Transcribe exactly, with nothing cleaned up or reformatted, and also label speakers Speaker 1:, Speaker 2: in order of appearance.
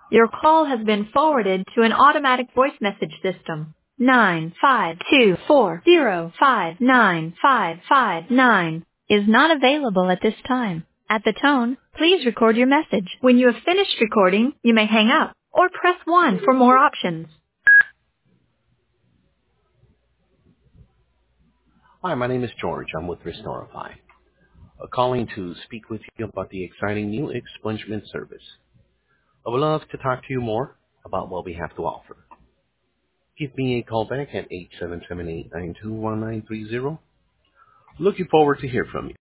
Speaker 1: Your call has been forwarded to an automatic voice message system. Nine five two four zero five nine five five nine is not available at this time. At the tone, please record your message. When you have finished recording, you may hang up or press one for more options.
Speaker 2: Hi, my name is George. I'm with Restorify. Uh, calling to speak with you about the exciting new expungement service. I would love to talk to you more about what we have to offer. Give me a call back at eight seven seven, eight nine two, one nine three zero. Looking forward to hear from you.